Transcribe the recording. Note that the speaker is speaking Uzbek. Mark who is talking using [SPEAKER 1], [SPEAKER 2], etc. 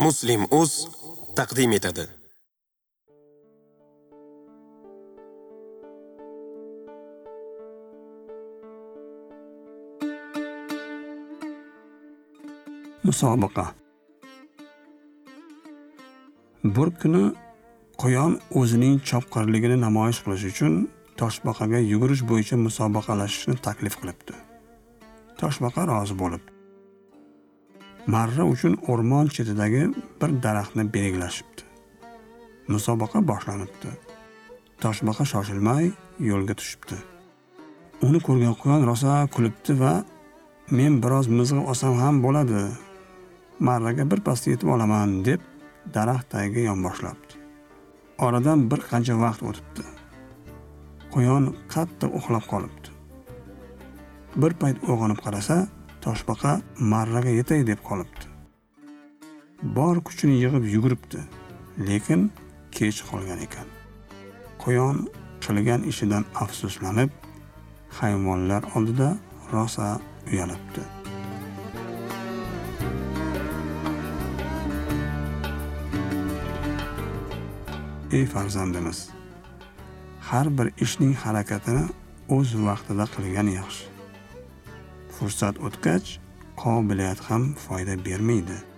[SPEAKER 1] Muslim.uz taqdim etadi.
[SPEAKER 2] Musobaqa. Bir kuni Quyon o'zining chopqirligini namoyish qilish uchun toshbaqaga yugurish bo'yicha musobaqalashishni taklif qilibdi. Toshbaqa rozi bo'lib, marra uchun o'rmon chetidagi bir daraxtni belgilashibdi. Musobaqa boshlanibdi. Toshbaqa shoshilmay yo'lga tushibdi. Uni ko'rgan Quyon rosa kulibdi va men biroz mizg'ib olsam ham bo'ladi. Marraga bir pasda yetib olaman deb daraxt tagiga yonboshlabdi. Oradan bir qancha vaqt o'tibdi. Quyon qattiq uxlab qolibdi. Bir payt uyg'onib qarasa, toshbaqa marraga yetay deb qolibdi. Bor kuchini yig'ib yuguribdi, lekin kech qolgan ekan. Quyon qilgan ishidan afsuslanib, hayvonlar oldida rosa uyalibdi. Ey farzandimiz, har bir ishning harakatini o'z vaqtida qilgan yaxshi. Fursat o'tgach, qobiliyat ham foyda bermaydi.